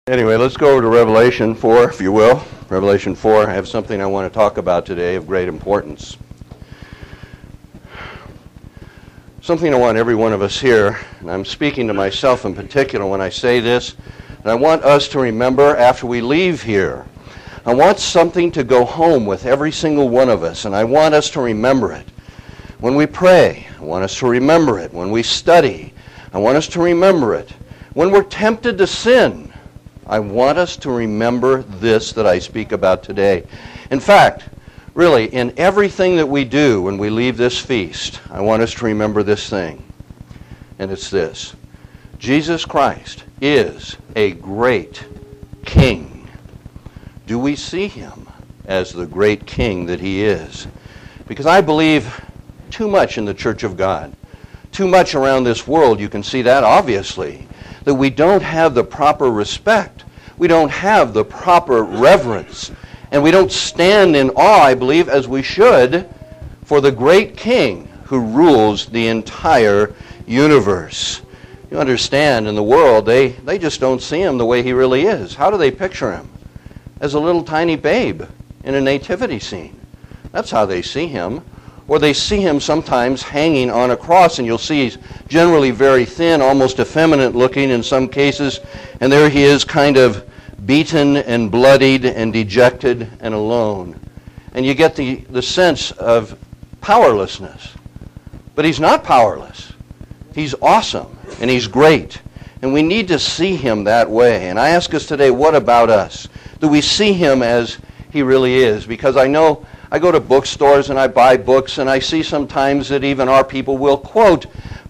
Anyway, let's go over to Revelation 4, if you will. Revelation 4, I have something I want to talk about today of great importance. Something I want every one of us here, and I'm speaking to myself in particular when I say this, and I want us to remember after we leave here. I want something to go home with every single one of us, and I want us to remember it. When we pray, I want us to remember it. When we study, I want us to remember it. When we're tempted to sin, I want us to remember this that I speak about today. In fact, really, in everything that we do when we leave this feast, I want us to remember this thing. And it's this. Jesus Christ is a great King. Do we see him as the great King that he is? Because I believe too much in the Church of God. Too much around this world, you can see that obviously, that we don't have the proper respect. We don't have the proper reverence. And we don't stand in awe, I believe, as we should, for the great King who rules the entire universe. You understand, in the world, they just don't see him the way he really is. How do they picture him? As a little tiny babe in a nativity scene. That's how they see him. Or they see him sometimes hanging on a cross, and you'll see he's generally very thin, almost effeminate looking in some cases, and there he is kind of beaten and bloodied and dejected and alone. And you get the sense of powerlessness. But he's not powerless. He's awesome, and he's great. And we need to see him that way. And I ask us today, what about us? Do we see him as he really is? Because I know I go to bookstores and I buy books, and I see sometimes that even our people will quote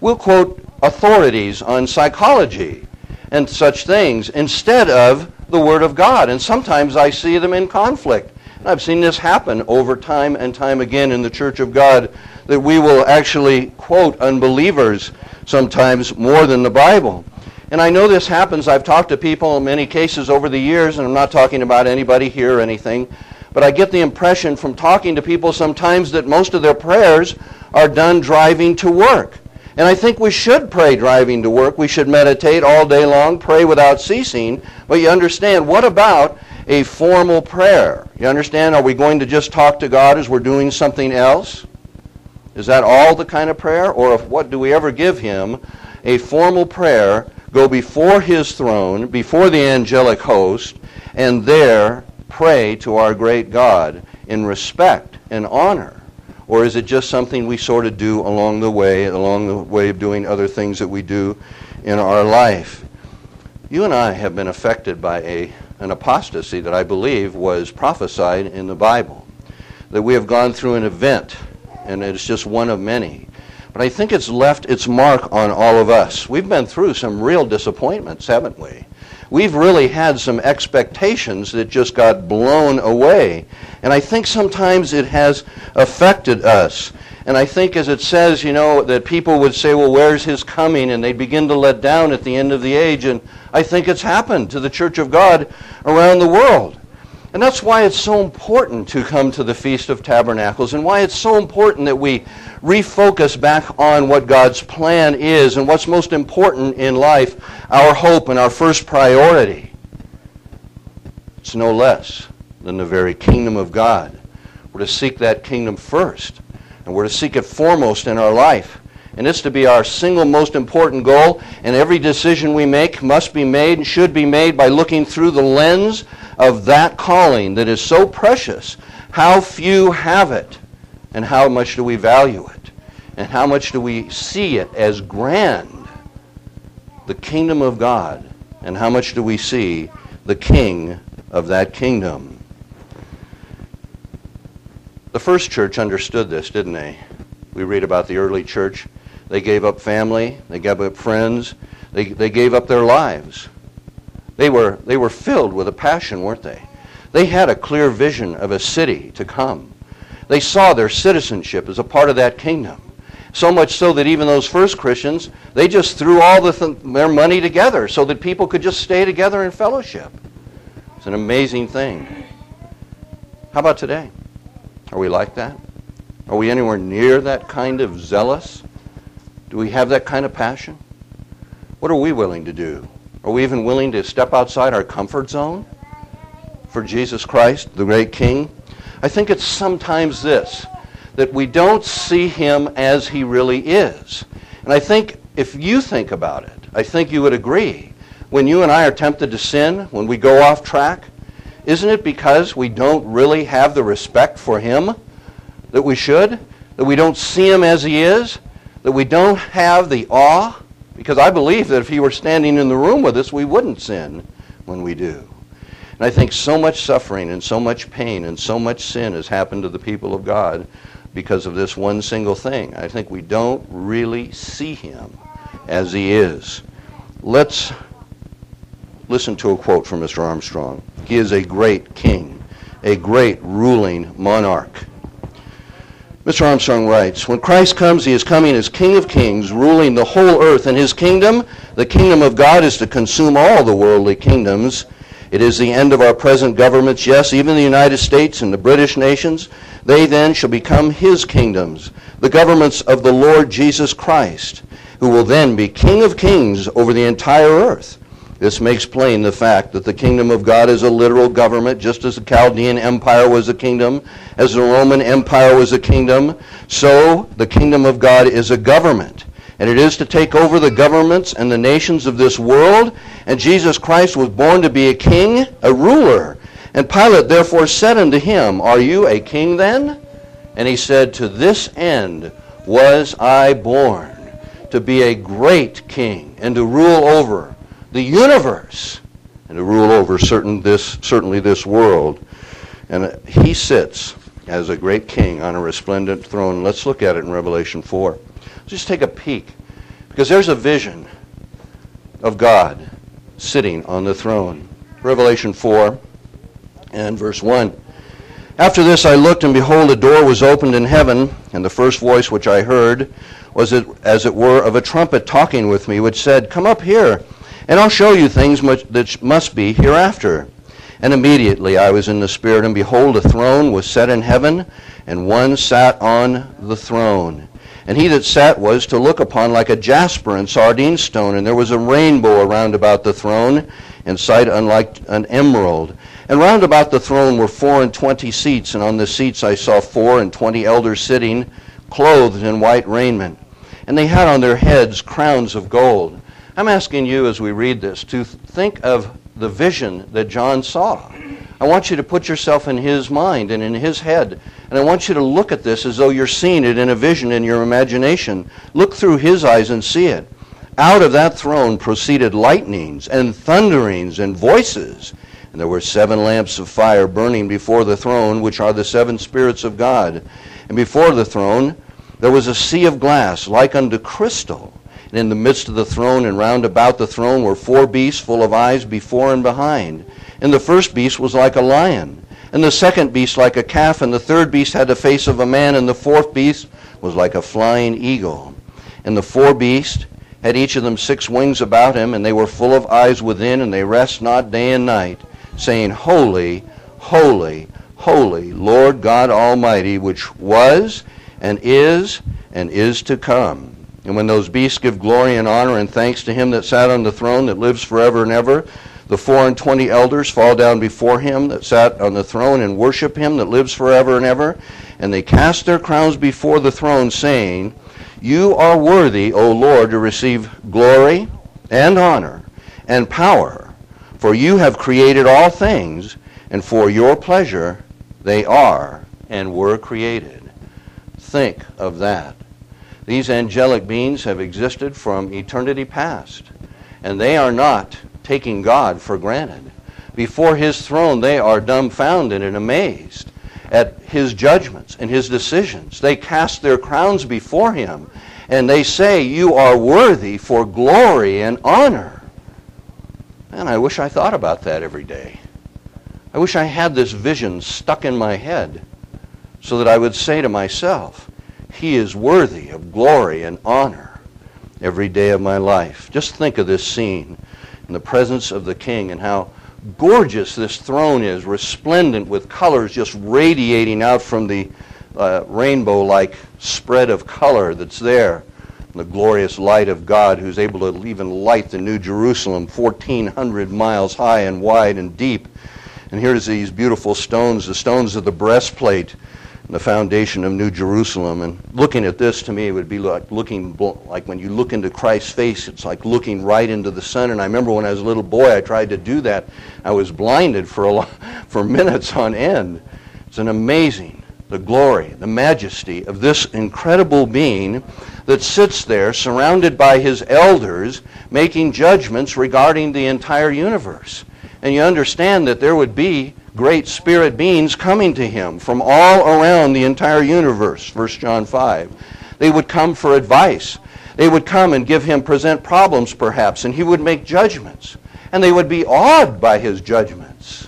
authorities on psychology and such things instead of the Word of God. And sometimes I see them in conflict. And I've seen this happen over time and time again in the Church of God, that we will actually quote unbelievers sometimes more than the Bible. And I know this happens. I've talked to people in many cases over the years, and I'm not talking about anybody here or anything, but I get the impression from talking to people sometimes that most of their prayers are done driving to work. And I think we should pray driving to work. We should meditate all day long, pray without ceasing. But you understand, what about a formal prayer? You understand, are we going to just talk to God as we're doing something else? Is that all the kind of prayer? Or what do we ever give him? A formal prayer, go before his throne, before the angelic host, and there pray to our great God in respect and honor? Or is it just something we sort of do along the way of doing other things that we do in our life? You and I have been affected by an apostasy that I believe was prophesied in the Bible. That we have gone through an event, and it's just one of many. But I think it's left its mark on all of us. We've been through some real disappointments, haven't we? We've really had some expectations that just got blown away. And I think sometimes it has affected us. And I think, as it says, that people would say, well, where's his coming? And they'd begin to let down at the end of the age. And I think it's happened to the Church of God around the world. And that's why it's so important to come to the Feast of Tabernacles, and why it's so important that we refocus back on what God's plan is and what's most important in life, our hope and our first priority. It's no less than the very kingdom of God. We're to seek that kingdom first, and we're to seek it foremost in our life. And it's to be our single most important goal, and every decision we make must be made and should be made by looking through the lens of that calling that is so precious. How few have it, and how much do we value it, and how much do we see it as grand, the kingdom of God, and how much do we see the king of that kingdom? The first church understood this, didn't they? We read about the early church. They gave up family, they gave up friends, they gave up their lives. They were filled with a passion, weren't they? They had a clear vision of a city to come. They saw their citizenship as a part of that kingdom. So much so that even those first Christians, they just threw all their money together so that people could just stay together in fellowship. It's an amazing thing. How about today? Are we like that? Are we anywhere near that kind of zealous? Do we have that kind of passion? What are we willing to do? Are we even willing to step outside our comfort zone for Jesus Christ, the great King? I think it's sometimes this, that we don't see him as he really is. And I think if you think about it, I think you would agree. When you and I are tempted to sin, when we go off track, isn't it because we don't really have the respect for him that we should? That we don't see him as he is? That we don't have the awe? Because I believe that if he were standing in the room with us, we wouldn't sin when we do. And I think so much suffering and so much pain and so much sin has happened to the people of God because of this one single thing. I think we don't really see him as he is. Let's listen to a quote from Mr. Armstrong. He is a great king, a great ruling monarch. Mr. Armstrong writes, when Christ comes, he is coming as King of Kings, ruling the whole earth. And his kingdom, the kingdom of God, is to consume all the worldly kingdoms. It is the end of our present governments, yes, even the United States and the British nations. They then shall become his kingdoms, the governments of the Lord Jesus Christ, who will then be King of Kings over the entire earth. This makes plain the fact that the kingdom of God is a literal government, just as the Chaldean Empire was a kingdom, as the Roman Empire was a kingdom, so the kingdom of God is a government. And it is to take over the governments and the nations of this world. And Jesus Christ was born to be a king, a ruler. And Pilate therefore said unto him, are you a king then? And he said, to this end was I born, to be a great king, and to rule over the universe, and to rule over certainly this world. And he sits as a great king on a resplendent throne. Let's look at it in Revelation 4. Just take a peek, because there's a vision of God sitting on the throne. Revelation 4 and verse 1. After this I looked, and behold, a door was opened in heaven, and the first voice which I heard was as it were of a trumpet talking with me, which said, come up here, and I'll show you things that must be hereafter. And immediately I was in the Spirit, and behold, a throne was set in heaven, and one sat on the throne. And he that sat was to look upon like a jasper and sardine stone, and there was a rainbow around about the throne, in sight unlike an emerald. And round about the throne were 24 seats, and on the seats I saw 24 elders sitting, clothed in white raiment. And they had on their heads crowns of gold. I'm asking you as we read this to think of the vision that John saw. I want you to put yourself in his mind and in his head. And I want you to look at this as though you're seeing it in a vision in your imagination. Look through his eyes and see it. Out of that throne proceeded lightnings and thunderings and voices. And there were 7 lamps of fire burning before the throne, which are the 7 spirits of God. And before the throne there was a sea of glass like unto crystal. And in the midst of the throne and round about the throne were 4 beasts full of eyes before and behind. And the first beast was like a lion, and the second beast like a calf, and the third beast had the face of a man, and the fourth beast was like a flying eagle. And the 4 beasts had each of them 6 wings about him, and they were full of eyes within, and they rest not day and night, saying, Holy, holy, holy, Lord God Almighty, which was and is to come. And when those beasts give glory and honor and thanks to him that sat on the throne that lives forever and ever, the 24 elders fall down before him that sat on the throne and worship him that lives forever and ever. And they cast their crowns before the throne, saying, You are worthy, O Lord, to receive glory and honor and power, for you have created all things, and for your pleasure they are and were created. Think of that. These angelic beings have existed from eternity past, and they are not taking God for granted. Before his throne, they are dumbfounded and amazed at his judgments and his decisions. They cast their crowns before him, and they say, You are worthy for glory and honor. And I wish I thought about that every day. I wish I had this vision stuck in my head so that I would say to myself, He is worthy of glory and honor every day of my life. Just think of this scene in the presence of the King and how gorgeous this throne is, resplendent with colors just radiating out from the rainbow-like spread of color that's there. the glorious light of God who's able to even light the New Jerusalem, 1,400 miles high and wide and deep. And here's these beautiful stones, the stones of the breastplate, and the foundation of New Jerusalem. And looking at this to me would be like like when you look into Christ's face, it's like looking right into the sun. And I remember when I was a little boy, I tried to do that. I was blinded for minutes on end. It's an amazing, the glory, the majesty of this incredible being that sits there surrounded by his elders making judgments regarding the entire universe. And you understand that there would be great spirit beings coming to him from all around the entire universe, 1 John 5. They would come for advice. They would come and present problems perhaps, and he would make judgments. And they would be awed by his judgments.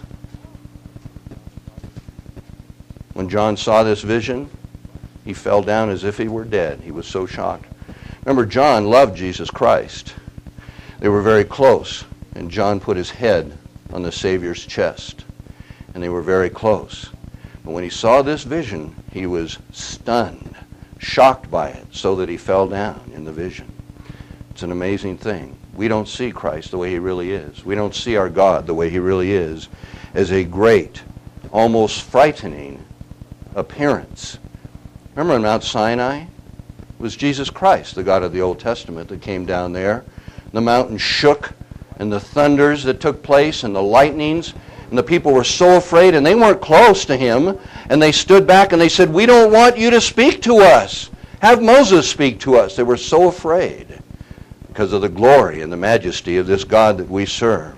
When John saw this vision, he fell down as if he were dead. He was so shocked. Remember, John loved Jesus Christ. They were very close, and John put his head on the Savior's chest, and they were very close. But when he saw this vision, he was stunned, shocked by it, so that he fell down in the vision. It's an amazing thing. We don't see Christ the way he really is. We don't see our God the way he really is, as a great, almost frightening appearance. Remember on Mount Sinai? It was Jesus Christ, the God of the Old Testament, that came down there. The mountain shook, and the thunders that took place, and the lightnings, and the people were so afraid, and they weren't close to him, and they stood back and they said, "We don't want you to speak to us. Have Moses speak to us." They were so afraid because of the glory and the majesty of this God that we serve.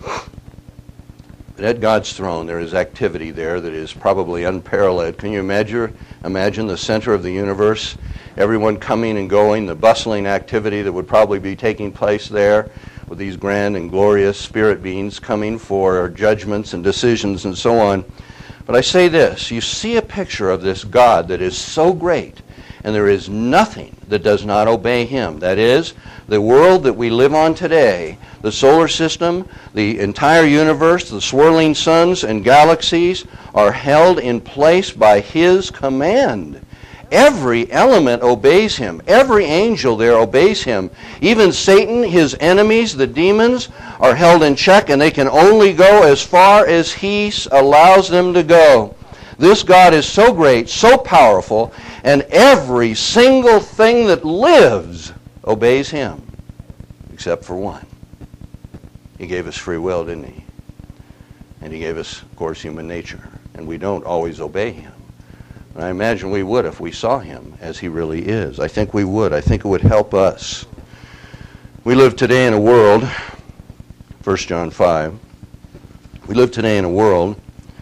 But at God's throne, there is activity there that is probably unparalleled. Can you imagine the center of the universe, everyone coming and going, the bustling activity that would probably be taking place there with these grand and glorious spirit beings coming for judgments and decisions and so on. But I say this, you see a picture of this God that is so great, and there is nothing that does not obey him. That is, the world that we live on today, the solar system, the entire universe, the swirling suns and galaxies are held in place by his command. Every element obeys him. Every angel there obeys him. Even Satan, his enemies, the demons, are held in check, and they can only go as far as he allows them to go. This God is so great, so powerful, and every single thing that lives obeys him, except for one. He gave us free will, didn't he? And he gave us, of course, human nature. And we don't always obey him. And I imagine we would if we saw him as he really is. I think we would. I think it would help us. We live today in a world, 1 John 5, we live today in a world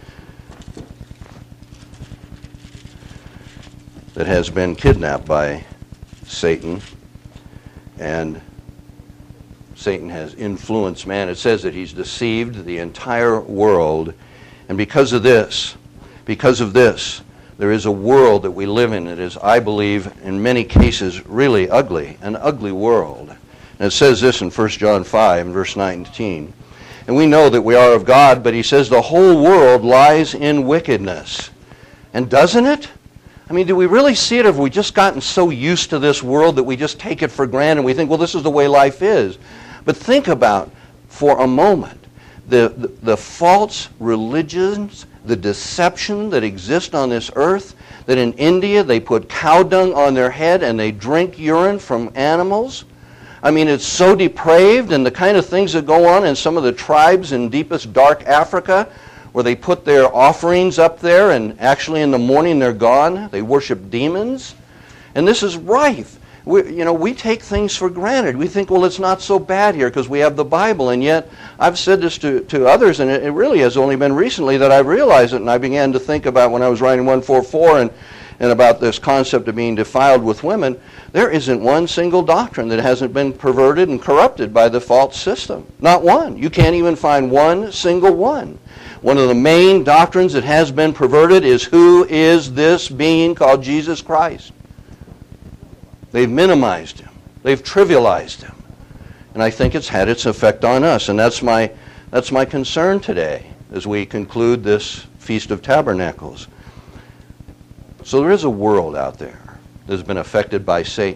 that has been kidnapped by Satan, and Satan has influenced man. It says that he's deceived the entire world, and because of this, there is a world that we live in that is, I believe, in many cases really ugly, an ugly world. And it says this in 1 John 5, verse 19. And we know that we are of God, but he says the whole world lies in wickedness. And doesn't it? I mean, do we really see it, or have we just gotten so used to this world that we just take it for granted and we think, well, this is the way life is? But think about, for a moment, the false religions, the deception that exists on this earth, that in India they put cow dung on their head and they drink urine from animals. I mean, it's so depraved, and the kind of things that go on in some of the tribes in deepest dark Africa, where they put their offerings up there and actually in the morning they're gone. They worship demons. And this is rife. We take things for granted. We think, well, it's not so bad here because we have the Bible. And yet, I've said this to others, and it really has only been recently that I realized it, and I began to think about when I was writing 144 and about this concept of being defiled with women. There isn't one single doctrine that hasn't been perverted and corrupted by the false system. Not one. You can't even find one single one. One of the main doctrines that has been perverted is, who is this being called Jesus Christ? They've minimized him. They've trivialized him. And I think it's had its effect on us. And that's my concern today as we conclude this Feast of Tabernacles. So there is a world out there that has been affected by Satan.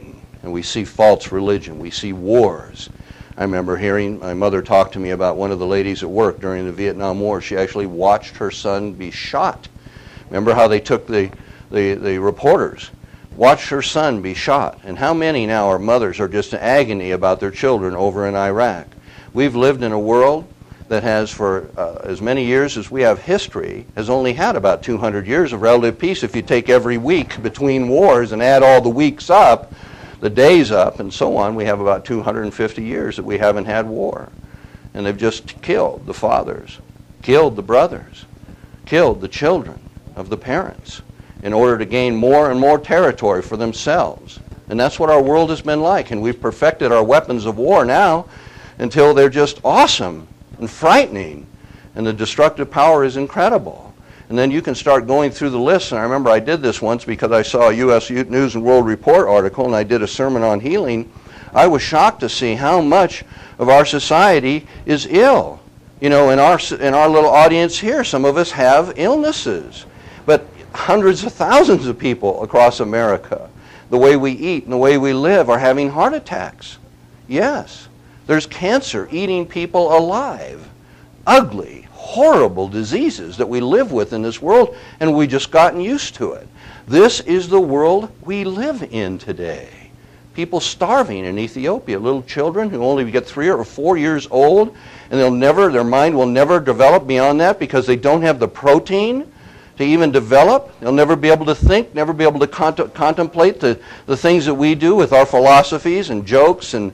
And we see false religion. We see wars. I remember hearing my mother talk to me about one of the ladies at work during the Vietnam War. She actually watched her son be shot. Remember how they took the reporters, watched her son be shot. And how many now are mothers are just in agony about their children over in Iraq? We've lived in a world that has, for as many years as we have history, has only had about 200 years of relative peace. If you take every week between wars and add all the weeks up, the days up, and so on, we have about 250 years that we haven't had war. And they've just killed the fathers, killed the brothers, killed the children of the parents in order to gain more and more territory for themselves. And that's what our world has been like. And we've perfected our weapons of war now until they're just awesome and frightening. And the destructive power is incredible. And then you can start going through the list. And I remember I did this once because I saw a U.S. News and World Report article, and I did a sermon on healing. I was shocked to see how much of our society is ill. You know, in our little audience here, some of us have illnesses. But hundreds of thousands of people across America, the way we eat and the way we live, are having heart attacks. Yes. There's cancer eating people alive. Ugly, horrible diseases that we live with in this world, and we've just gotten used to it. This is the world we live in today. People starving in Ethiopia, little children who only get 3 or 4 years old, and their mind will never develop beyond that because they don't have the protein to even develop. They'll never be able to think, never be able to contemplate the things that we do with our philosophies and jokes and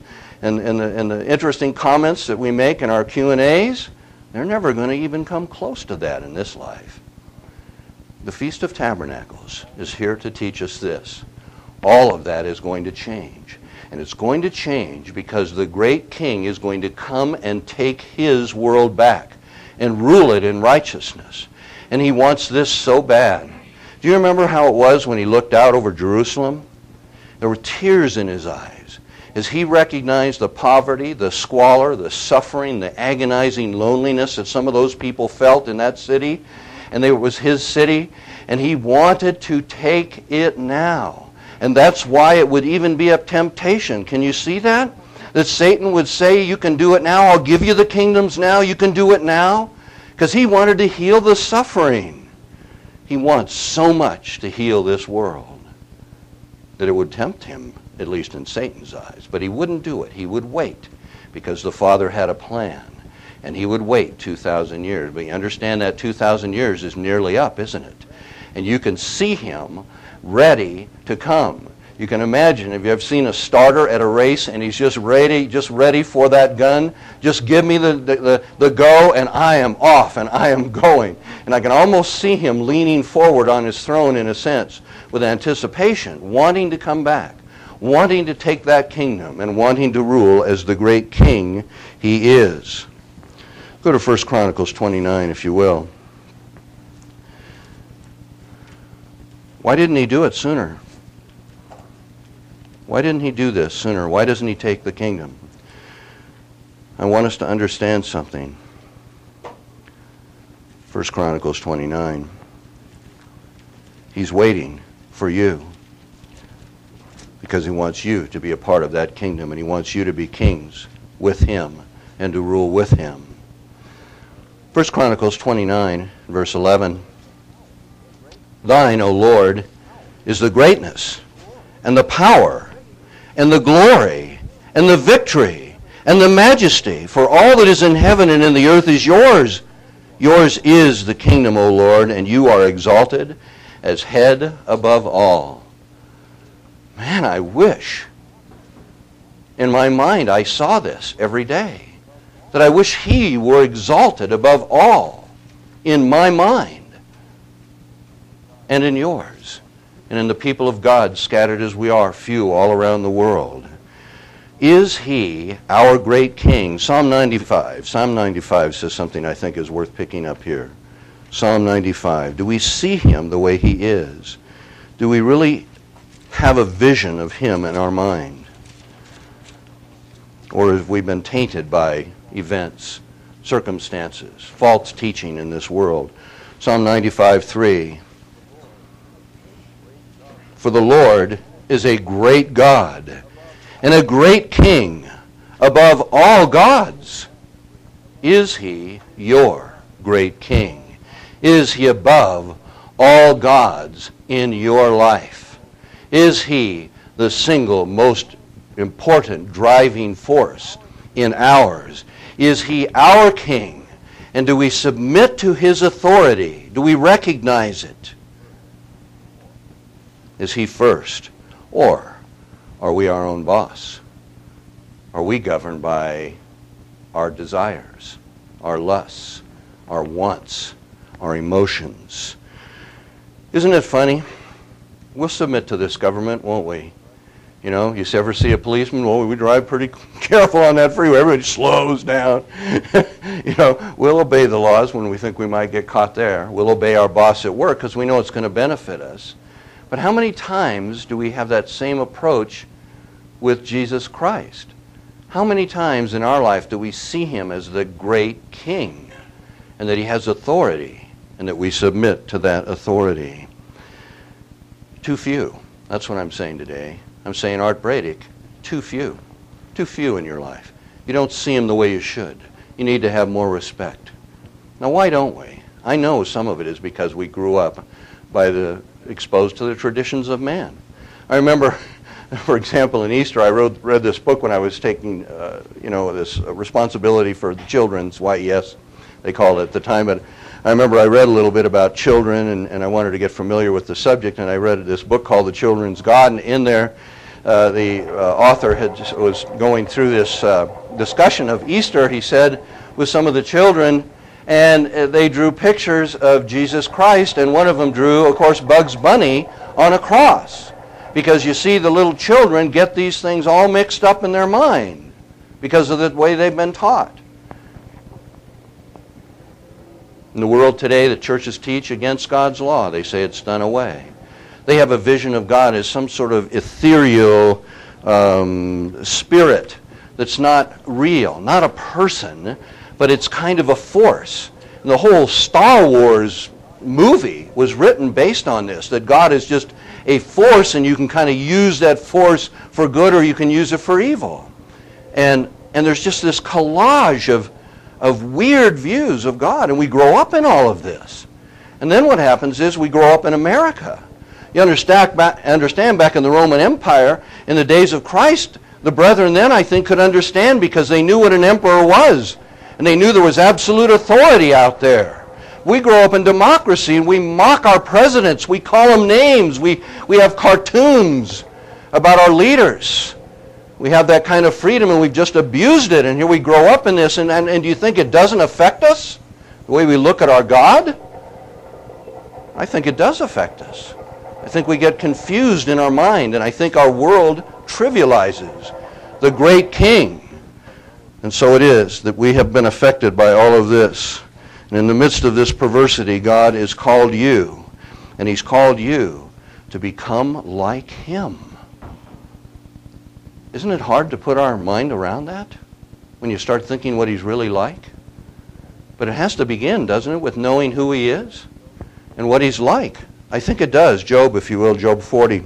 the interesting comments that we make in our Q&As. They're never going to even come close to that in this life. The Feast of Tabernacles is here to teach us this. All of that is going to change. And it's going to change because the great king is going to come and take his world back and rule it in righteousness. And he wants this so bad. Do you remember how it was when he looked out over Jerusalem? There were tears in his eyes as he recognized the poverty, the squalor, the suffering, the agonizing loneliness that some of those people felt in that city. And it was his city, and he wanted to take it now. And that's why it would even be a temptation. Can you see that? That Satan would say, you can do it now, I'll give you the kingdoms now, you can do it now. Because he wanted to heal the suffering. He wants so much to heal this world that it would tempt him, at least in Satan's eyes. But he wouldn't do it. He would wait because the Father had a plan. And he would wait 2,000 years. But you understand that 2,000 years is nearly up, isn't it? And you can see him ready to come. You can imagine if you have seen a starter at a race and he's just ready for that gun. Just give me the go and I am off and I am going. And I can almost see him leaning forward on his throne in a sense with anticipation, wanting to come back, wanting to take that kingdom and wanting to rule as the great king he is. Go to 1 Chronicles 29, if you will. Why didn't he do it sooner? Why didn't he do this sooner? Why doesn't he take the kingdom? I want us to understand something. 1 Chronicles 29. He's waiting for you because he wants you to be a part of that kingdom, and he wants you to be kings with him and to rule with him. 1 Chronicles 29, verse 11. Thine, O Lord, is the greatness and the power and the glory and the victory and the majesty, for all that is in heaven and in the earth is yours. Yours is the kingdom, O Lord, and you are exalted as head above all. Man, I wish in my mind I saw this every day, that I wish he were exalted above all in my mind and in yours and in the people of God, scattered as we are, few all around the world. Is he our great king? Psalm 95. Psalm 95 says something I think is worth picking up here. Psalm 95. Do we see him the way he is? Do we really have a vision of him in our mind? Or have we been tainted by events, circumstances, false teaching in this world? Psalm 95:3. For the Lord is a great God and a great king above all gods. Is he your great king? Is he above all gods in your life? Is he the single most important driving force in ours? Is he our king? And do we submit to his authority? Do we recognize it? Is he first? Or are we our own boss? Are we governed by our desires, our lusts, our wants, our emotions? Isn't it funny? We'll submit to this government, won't we? You know, you ever see a policeman? Well, we drive pretty careful on that freeway. Everybody slows down. You know, we'll obey the laws when we think we might get caught there. We'll obey our boss at work because we know it's going to benefit us. But how many times do we have that same approach with Jesus Christ? How many times in our life do we see him as the great king and that he has authority and that we submit to that authority? Too few. That's what I'm saying today. I'm saying, Art Bradick, too few. Too few in your life. You don't see him the way you should. You need to have more respect. Now, why don't we? I know some of it is because we grew up exposed to the traditions of man. I remember, for example, in Easter, I read this book when I was taking, this responsibility for the children's YES, they called it at the time. But I remember I read a little bit about children, and I wanted to get familiar with the subject, and I read this book called The Children's God, and in there, the author was going through this discussion of Easter, he said, with some of the children, and they drew pictures of Jesus Christ, and one of them drew, of course, Bugs Bunny on a cross. Because you see, the little children get these things all mixed up in their mind because of the way they've been taught. In the world today, the churches teach against God's law. They say it's done away. They have a vision of God as some sort of ethereal spirit that's not real, not a person, but it's kind of a force. And the whole Star Wars movie was written based on this, that God is just a force and you can kind of use that force for good or you can use it for evil. And there's just this collage of weird views of God, and we grow up in all of this. And then what happens is we grow up in America. You understand back in the Roman Empire, in the days of Christ, the brethren then, I think, could understand because they knew what an emperor was. And they knew there was absolute authority out there. We grow up in democracy and we mock our presidents. We call them names. We have cartoons about our leaders. We have that kind of freedom and we've just abused it. And here we grow up in this. And do you think it doesn't affect us? The way we look at our God? I think it does affect us. I think we get confused in our mind. And I think our world trivializes the great king. And so it is that we have been affected by all of this. And in the midst of this perversity, God has called you, and he's called you to become like him. Isn't it hard to put our mind around that when you start thinking what he's really like? But it has to begin, doesn't it, with knowing who he is and what he's like. I think it does. Job, if you will, Job 40.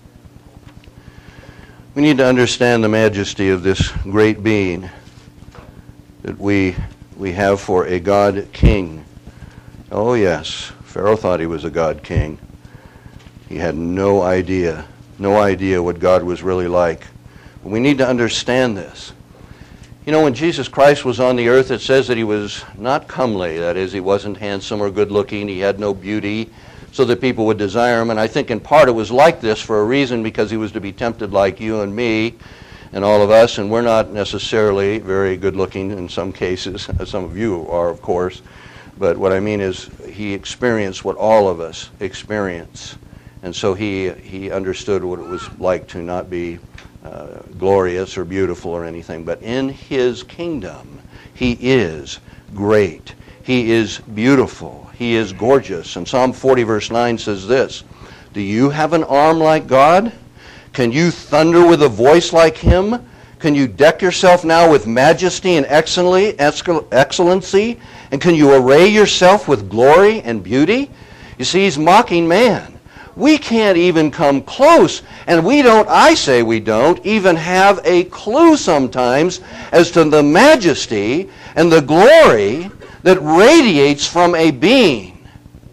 We need to understand the majesty of this great being that we have for a God king. Oh yes, Pharaoh thought he was a God king. He had no idea what God was really like. But we need to understand this. You know, when Jesus Christ was on the earth, it says that he was not comely. That is, he wasn't handsome or good looking. He had no beauty so that people would desire him. And I think in part it was like this for a reason, because he was to be tempted like you and me and all of us, and we're not necessarily very good looking in some cases. Some of you are, of course. But what I mean is he experienced what all of us experience. And so he understood what it was like to not be glorious or beautiful or anything. But in his kingdom, he is great. He is beautiful. He is gorgeous. And Psalm 40 verse 9 says this, "Do you have an arm like God? Can you thunder with a voice like him? Can you deck yourself now with majesty and excellency? And can you array yourself with glory and beauty?" You see, he's mocking man. We can't even come close, and I say we don't, even have a clue sometimes as to the majesty and the glory that radiates from a being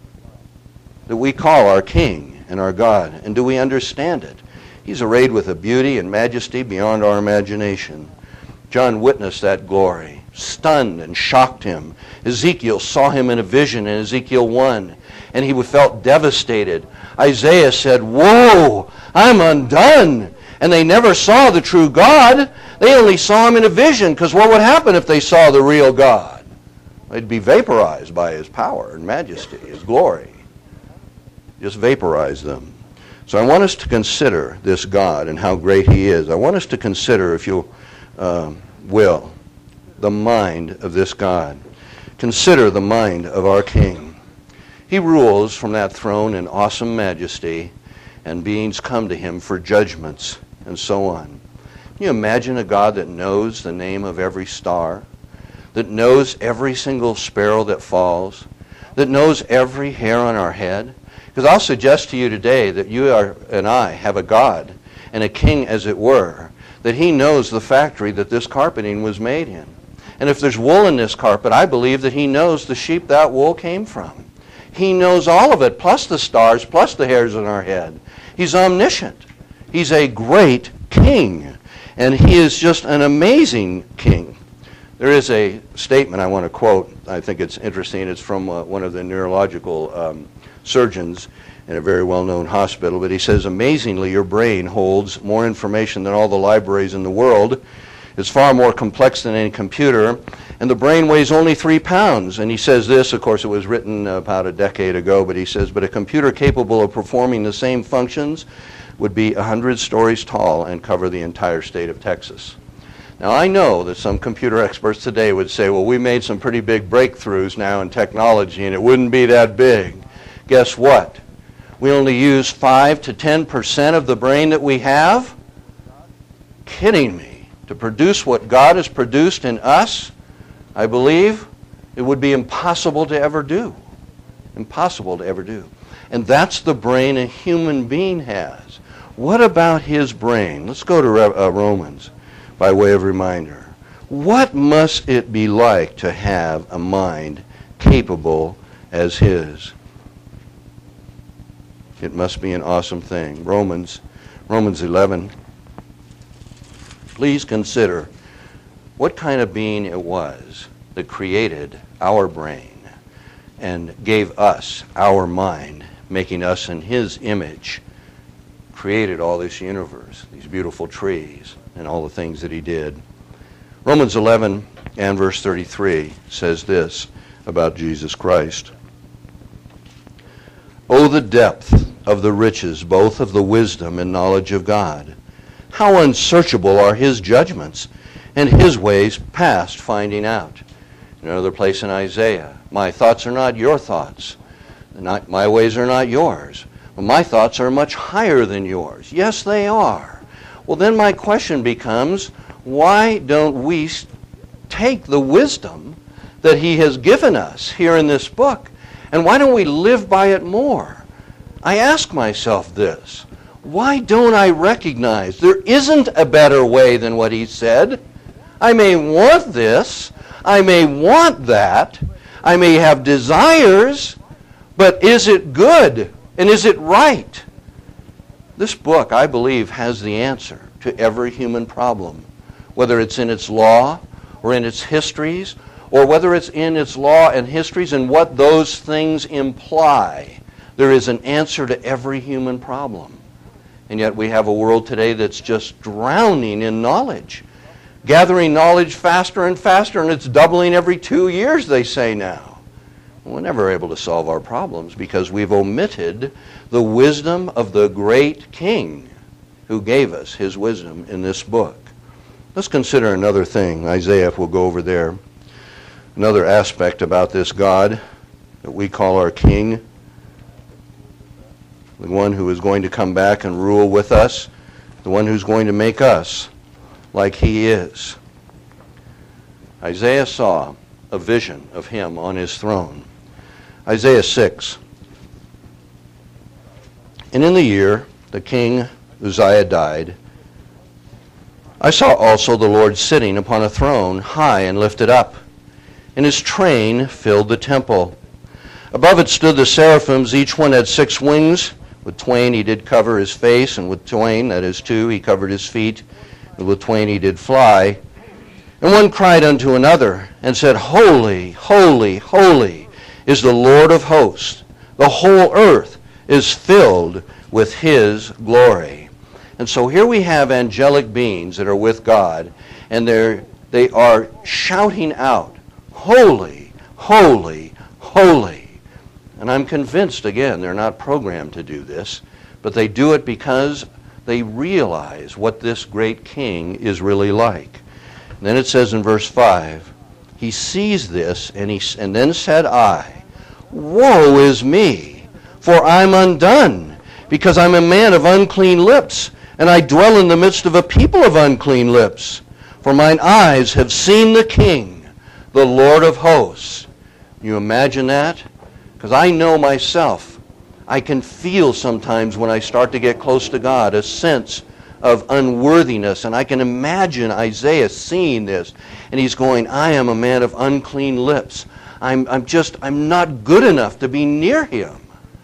that we call our King and our God. And do we understand it? He's arrayed with a beauty and majesty beyond our imagination. John witnessed that glory, stunned and shocked him. Ezekiel saw him in a vision in Ezekiel 1, and he felt devastated. Isaiah said, "Whoa, I'm undone." And they never saw the true God. They only saw him in a vision, because what would happen if they saw the real God? They'd be vaporized by his power and majesty, his glory. Just vaporize them. So I want us to consider this God and how great he is. I want us to consider, if you will, the mind of this God. Consider the mind of our King. He rules from that throne in awesome majesty, and beings come to him for judgments and so on. Can you imagine a God that knows the name of every star, that knows every single sparrow that falls, that knows every hair on our head? Because I'll suggest to you today that you and I have a God and a King, as it were, that he knows the factory that this carpeting was made in. And if there's wool in this carpet, I believe that he knows the sheep that wool came from. He knows all of it, plus the stars, plus the hairs on our head. He's omniscient. He's a great King. And he is just an amazing King. There is a statement I want to quote. I think it's interesting. It's from one of the neurological surgeons in a very well-known hospital. But he says, "Amazingly, your brain holds more information than all the libraries in the world. It's far more complex than any computer, and the brain weighs only 3 pounds. And he says this, of course it was written about a decade ago, but he says, "But a computer capable of performing the same functions would be 100 stories tall and cover the entire state of Texas." Now I know that some computer experts today would say, well, we made some pretty big breakthroughs now in technology and it wouldn't be that big. Guess what? We only use 5 to 10% of the brain that we have? Kidding me. To produce what God has produced in us, I believe it would be impossible to ever do. Impossible to ever do. And that's the brain a human being has. What about his brain? Let's go to Romans by way of reminder. What must it be like to have a mind capable as his? It must be an awesome thing. Romans 11. Please consider what kind of being it was that created our brain and gave us our mind, making us in his image, created all this universe, these beautiful trees, and all the things that he did. Romans 11 and verse 33 says this about Jesus Christ. "Oh, the depth of the riches, both of the wisdom and knowledge of God. How unsearchable are his judgments, and his ways past finding out." In another place in Isaiah, "My thoughts are not your thoughts. My ways are not yours. Well, my thoughts are much higher than yours." Yes, they are. Well, then my question becomes, why don't we take the wisdom that he has given us here in this book, and why don't we live by it more? I ask myself this. Why don't I recognize there isn't a better way than what he said? I may want this, I may want that, I may have desires, but is it good and is it right? This book, I believe, has the answer to every human problem, whether it's in its law or in its histories, or whether it's in its law and histories and what those things imply. There is an answer to every human problem. And yet we have a world today that's just drowning in knowledge, gathering knowledge faster and faster, and it's doubling every 2 years, they say now. We're never able to solve our problems because we've omitted the wisdom of the great King who gave us his wisdom in this book. Let's consider another thing. Isaiah, if we'll go over there. Another aspect about this God that we call our King, the one who is going to come back and rule with us, the one who's going to make us like he is. Isaiah saw a vision of him on his throne. Isaiah 6. And in the year the king Uzziah died, I saw also the Lord sitting upon a throne, high and lifted up, and his train filled the temple. Above it stood the seraphims, each one had 6 wings. With twain he did cover his face, and with twain, that is 2, he covered his feet, and with twain he did fly. And one cried unto another, and said, Holy, holy, holy is the Lord of hosts. The whole earth is filled with his glory. And so here we have angelic beings that are with God, and they are shouting out, Holy, holy, holy. And I'm convinced, again, they're not programmed to do this, but they do it because they realize what this great king is really like. And then it says in verse 5, he sees this, and then said I, Woe is me, for I'm undone, because I'm a man of unclean lips, and I dwell in the midst of a people of unclean lips. For mine eyes have seen the King, the Lord of hosts. Can you imagine that? Because I know myself, I can feel sometimes when I start to get close to God a sense of unworthiness. And I can imagine Isaiah seeing this. And he's going, I am a man of unclean lips. I'm not good enough to be near him.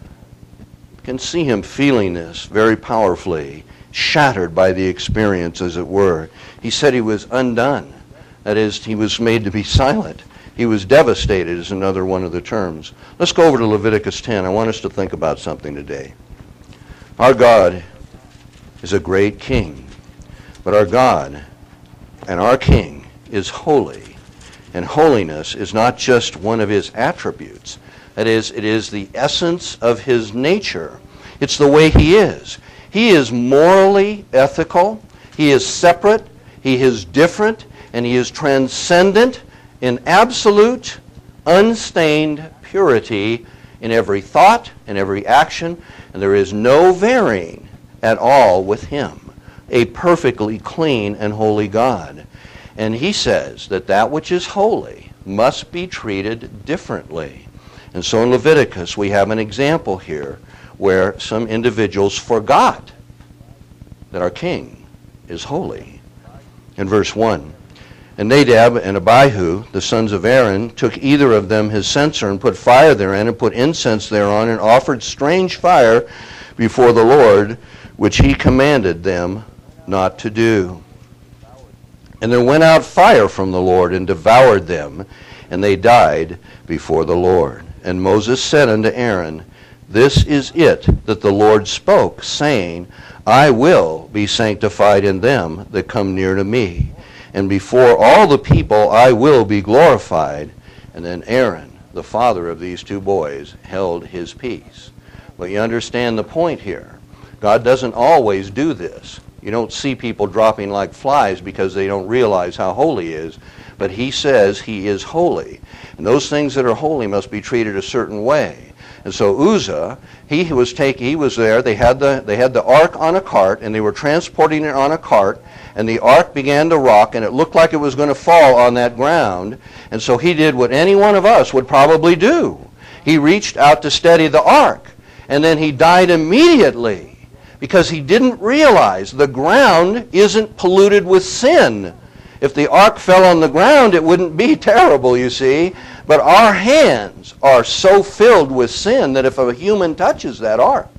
I can see him feeling this very powerfully, shattered by the experience, as it were. He said he was undone. That is, he was made to be silent. He was devastated is another one of the terms. Let's go over to Leviticus 10. I want us to think about something today. Our God is a great king, but our God and our king is holy. And holiness is not just one of his attributes. That is, it is the essence of his nature. It's the way he is. He is morally ethical. He is separate. He is different. And he is transcendent in absolute, unstained purity in every thought and every action. And there is no varying at all with him. A perfectly clean and holy God. And he says that that which is holy must be treated differently. And so in Leviticus we have an example here where some individuals forgot that our king is holy. In verse 1, And Nadab and Abihu, the sons of Aaron, took either of them his censer and put fire therein and put incense thereon and offered strange fire before the Lord, which he commanded them not to do. And there went out fire from the Lord and devoured them, and they died before the Lord. And Moses said unto Aaron, This is it that the Lord spoke, saying, I will be sanctified in them that come near to me, and before all the people I will be glorified. And then Aaron, the father of these 2 boys, held his peace. But you understand the point here. God doesn't always do this. You don't see people dropping like flies because they don't realize how holy he is. But he says he is holy. And those things that are holy must be treated a certain way. And so Uzzah, he was there. They had the ark on a cart, and they were transporting it on a cart, and the ark began to rock, and it looked like it was going to fall on that ground. And so he did what any one of us would probably do. He reached out to steady the ark, and then he died immediately because he didn't realize the ground isn't polluted with sin. If the ark fell on the ground, it wouldn't be terrible, you see. But our hands are so filled with sin that if a human touches that ark,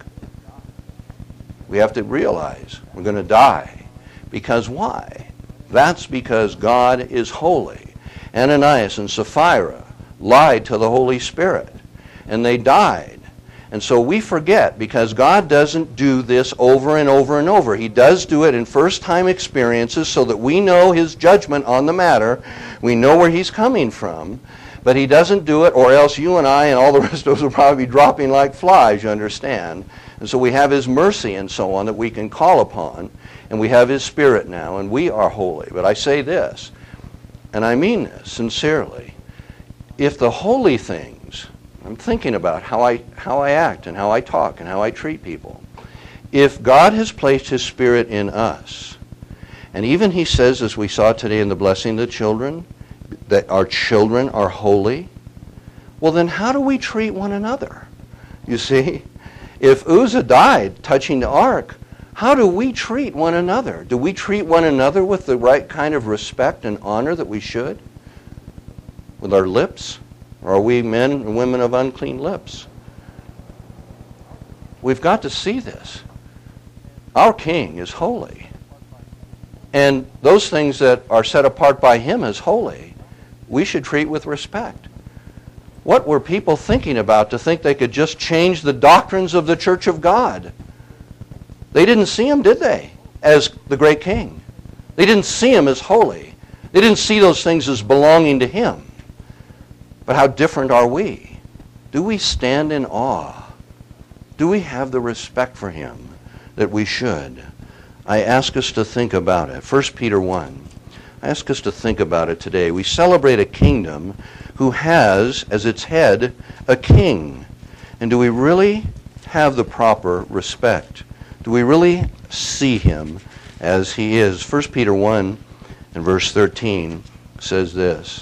we have to realize we're going to die. Because why? That's because God is holy. Ananias and Sapphira lied to the Holy Spirit, and they died. And so we forget, because God doesn't do this over and over and over. He does do it in first-time experiences so that we know his judgment on the matter. We know where he's coming from. But he doesn't do it, or else you and I and all the rest of us will probably be dropping like flies, you understand. And so we have his mercy and so on that we can call upon. And we have his Spirit now, and we are holy. But I say this, and I mean this sincerely. If the holy things, I'm thinking about how I act and how I talk and how I treat people. If God has placed his Spirit in us, and even he says, as we saw today in the blessing of the children, that our children are holy, well then how do we treat one another? You see? if Uzzah died touching the ark, how do we treat one another? Do we treat one another with the right kind of respect and honor that we should? With our lips? Or are we men and women of unclean lips? We've got to see this. Our King is holy. And those things that are set apart by him as holy, we should treat with respect. What were people thinking about to think they could just change the doctrines of the Church of God? They didn't see him, did they, as the great King? They didn't see him as holy. They didn't see those things as belonging to him. But how different are we? Do we stand in awe? Do we have the respect for him that we should? I ask us to think about it. 1 Peter 1. I ask us to think about it today. We celebrate a kingdom who has, as its head, a king. And do we really have the proper respect? Do we really see him as he is? 1 Peter 1 and verse 13 says this.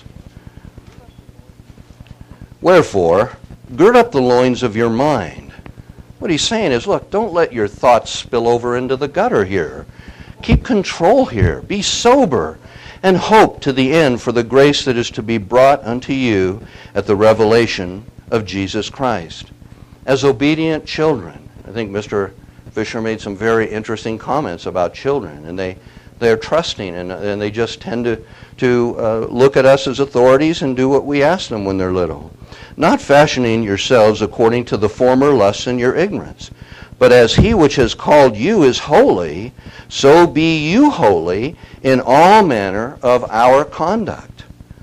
Wherefore, gird up the loins of your mind. What he's saying is, look, don't let your thoughts spill over into the gutter here. Keep control here. Be sober and hope to the end for the grace that is to be brought unto you at the revelation of Jesus Christ. As obedient children, I think Mr. Fisher made some very interesting comments about children, and they're trusting, and they just tend to look at us as authorities and do what we ask them when they're little. Not fashioning yourselves according to the former lusts in your ignorance, but as he which has called you is holy, so be you holy in all manner of our conduct.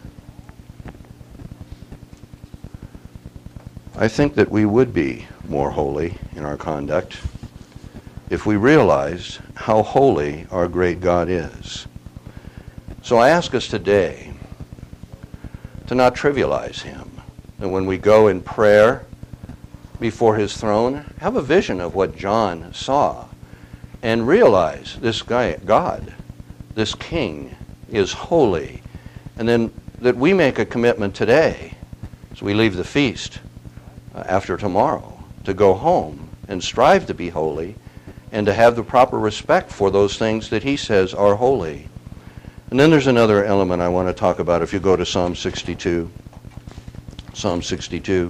I think that we would be more holy in our conduct if we realized how holy our great God is. So I ask us today to not trivialize him. And when we go in prayer before his throne, have a vision of what John saw and realize this guy, God, this King, is holy. And then that we make a commitment today, as we leave the feast after tomorrow, to go home and strive to be holy and to have the proper respect for those things that he says are holy. And then there's another element I want to talk about if you go to Psalm 62. Psalm 62.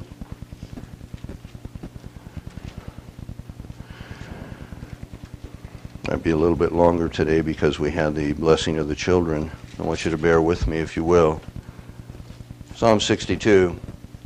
Might be a little bit longer today because we had the blessing of the children. I want you to bear with me if you will. Psalm 62.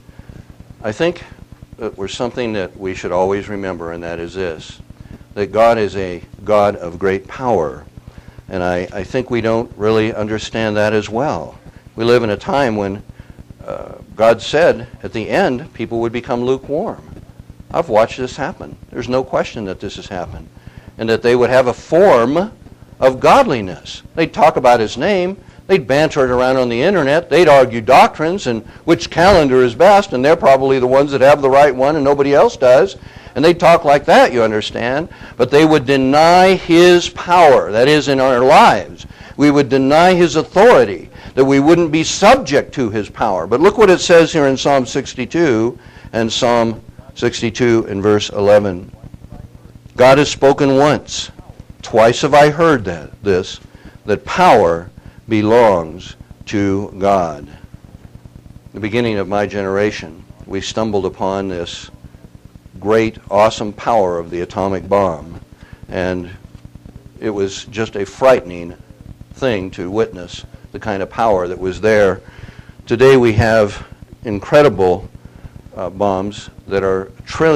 I think that there's something that we should always remember, and that is this, that God is a God of great power. And I think we don't really understand that as well. We live in a time when God said at the end people would become lukewarm. I've watched this happen. There's no question that this has happened. And that they would have a form of godliness. They'd talk about his name. They'd banter it around on the internet. They'd argue doctrines and which calendar is best, and they're probably the ones that have the right one and nobody else does. And they'd talk like that, you understand. But they would deny his power, that is, in our lives. We would deny his authority, that we wouldn't be subject to his power. But look what it says here in Psalm 62 and Psalm 62 in verse 11. God has spoken once. Twice have I heard that power belongs to God. The beginning of my generation, we stumbled upon this great, awesome power of the atomic bomb. And it was just a frightening thing to witness the kind of power that was there. Today we have incredible bombs that are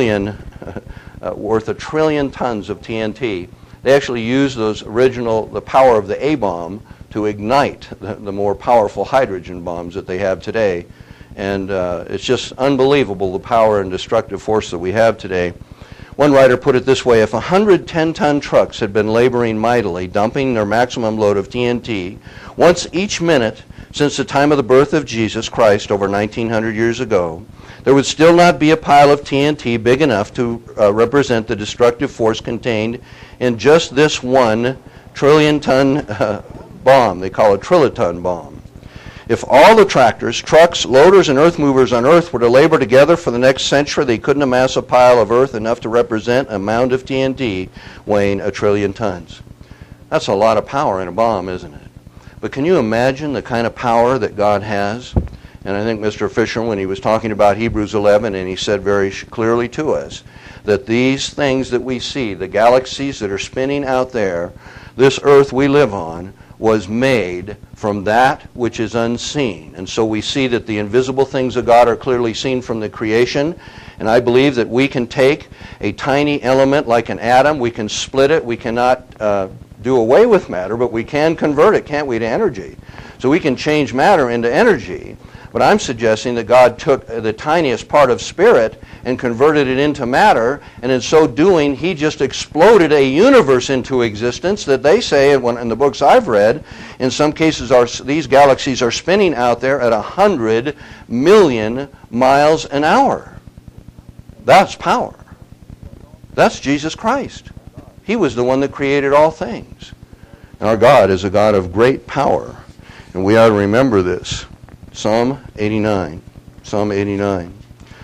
worth 1 trillion tons of TNT. They actually use the power of the A-bomb to ignite the more powerful hydrogen bombs that they have today. And it's just unbelievable the power and destructive force that we have today. One writer put it this way: if 100 10-ton trucks had been laboring mightily, dumping their maximum load of TNT once each minute since the time of the birth of Jesus Christ over 1900 years ago, there would still not be a pile of TNT big enough to represent the destructive force contained in just this 1 trillion-ton bomb. They call it trilliton bomb. If all the tractors, trucks, loaders, and earth movers on Earth were to labor together for the next century, they couldn't amass a pile of earth enough to represent a mound of TNT weighing 1 trillion tons. That's a lot of power in a bomb, isn't it? But can you imagine the kind of power that God has? And I think Mr. Fisher, when he was talking about Hebrews 11, and he said very clearly to us that these things that we see, the galaxies that are spinning out there, this earth we live on, was made from that which is unseen. And so we see that the invisible things of God are clearly seen from the creation. And I believe that we can take a tiny element like an atom, we can split it, we cannot do away with matter, but we can convert it, can't we, to energy? So we can change matter into energy. But I'm suggesting that God took the tiniest part of spirit and converted it into matter, and in so doing, he just exploded a universe into existence that they say, in the books I've read, in some cases these galaxies are spinning out there at 100 million miles an hour. That's power. That's Jesus Christ. He was the one that created all things. And our God is a God of great power, and we ought to remember this. Psalm 89. Psalm 89.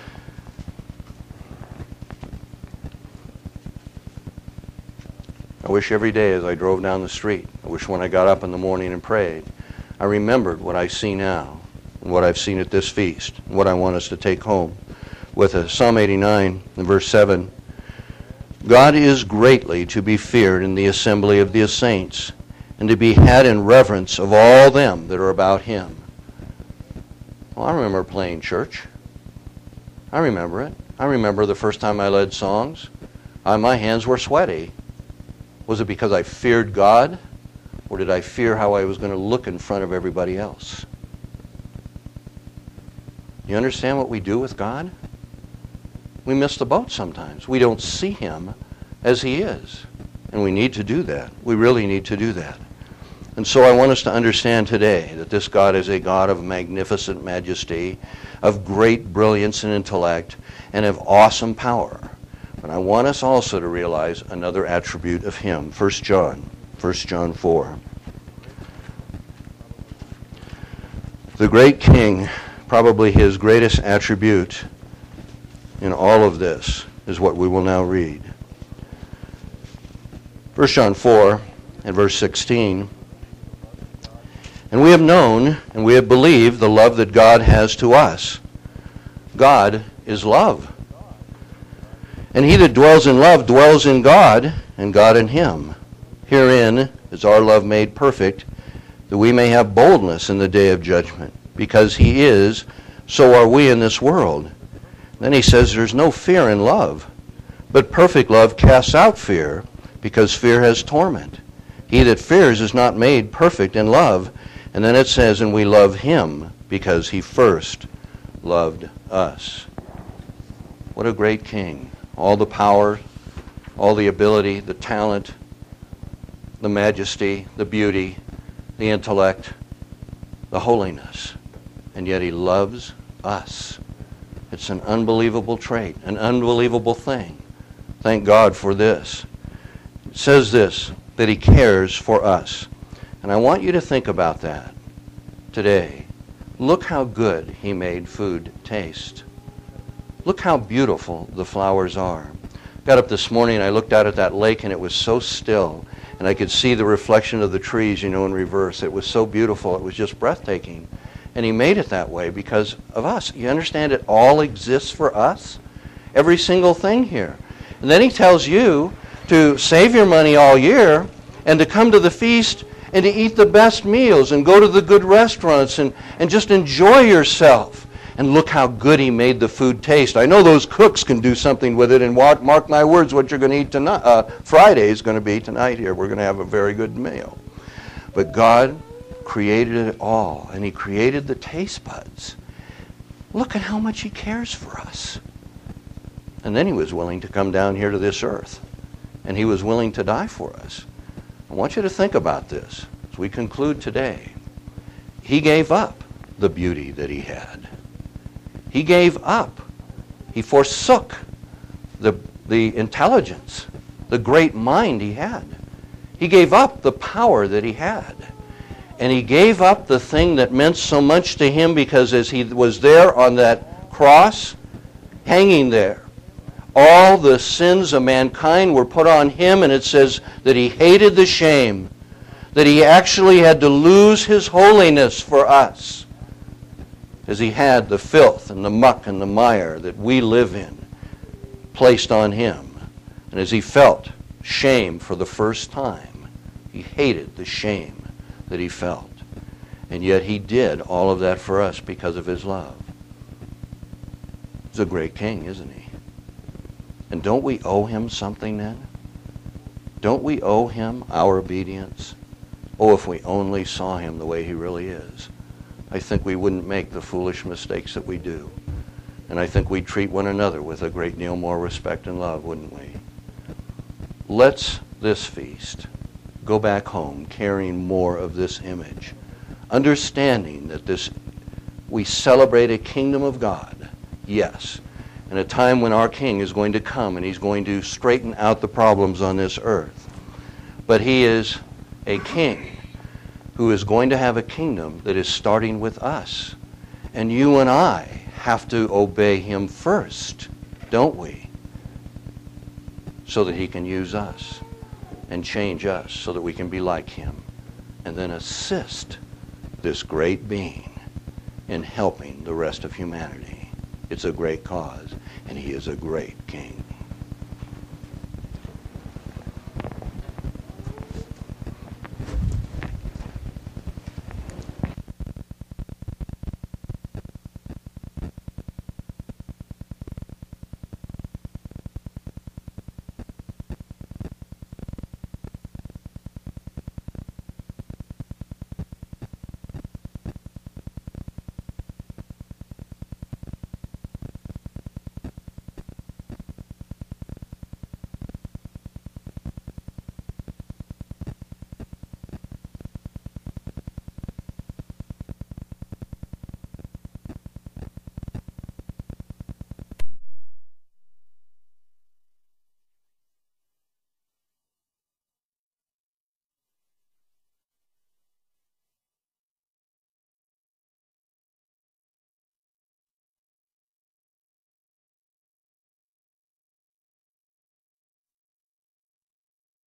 I wish every day as I drove down the street, I wish when I got up in the morning and prayed, I remembered what I see now and what I've seen at this feast and what I want us to take home with us. Psalm 89 and verse 7. God is greatly to be feared in the assembly of the saints, and to be had in reverence of all them that are about him. Well, I remember playing church. I remember it. I remember the first time I led songs. My hands were sweaty. Was it because I feared God, or did I fear how I was going to look in front of everybody else? You understand what we do with God? We miss the boat sometimes. We don't see him as he is. And we need to do that. We really need to do that. And so I want us to understand today that this God is a God of magnificent majesty, of great brilliance and intellect, and of awesome power. But I want us also to realize another attribute of him. 1 John 4. The great king, probably his greatest attribute in all of this is what we will now read. 1 John 4 and verse 16. And we have known and we have believed the love that God has to us. God is love. And he that dwells in love dwells in God, and God in him. Herein is our love made perfect, that we may have boldness in the day of judgment. Because he is, so are we in this world. Then he says there's no fear in love, but perfect love casts out fear, because fear has torment. He that fears is not made perfect in love. And then it says, and we love him because he first loved us. What a great king. All the power, all the ability, the talent, the majesty, the beauty, the intellect, the holiness. And yet he loves us. It's an unbelievable trait, an unbelievable thing. Thank God for this. It says this, that he cares for us. And I want you to think about that today. Look how good he made food taste. Look how beautiful the flowers are. Got up this morning and I looked out at that lake and it was so still. And I could see the reflection of the trees, in reverse. It was so beautiful. It was just breathtaking. And he made it that way because of us. You understand it all exists for us? Every single thing here. And then he tells you to save your money all year and to come to the feast and to eat the best meals and go to the good restaurants and just enjoy yourself. And look how good he made the food taste. I know those cooks can do something with it, and mark my words, what you're going to eat tonight, Friday is going to be tonight here. We're going to have a very good meal. But God created it all, and he created the taste buds. Look at how much he cares for us. And then he was willing to come down here to this earth, and he was willing to die for us. I want you to think about this as we conclude today. He gave up the beauty that he had. He gave up. He forsook the intelligence, the great mind he had. He gave up the power that he had. And he gave up the thing that meant so much to him, because as he was there on that cross, hanging there, all the sins of mankind were put on him, and it says that he hated the shame, that he actually had to lose his holiness for us, as he had the filth and the muck and the mire that we live in placed on him. And as he felt shame for the first time, he hated the shame that he felt. And yet he did all of that for us because of his love. He's a great king, isn't he? And don't we owe him something then? Don't we owe him our obedience? Oh, if we only saw him the way he really is, I think we wouldn't make the foolish mistakes that we do. And I think we'd treat one another with a great deal more respect and love, wouldn't we? Let's, this feast, go back home carrying more of this image, understanding that we celebrate a kingdom of God, yes, in a time when our king is going to come and he's going to straighten out the problems on this earth. But he is a king who is going to have a kingdom that is starting with us. And you and I have to obey him first, don't we? So that he can use us and change us so that we can be like him, and then assist this great being in helping the rest of humanity. It's a great cause, and he is a great king.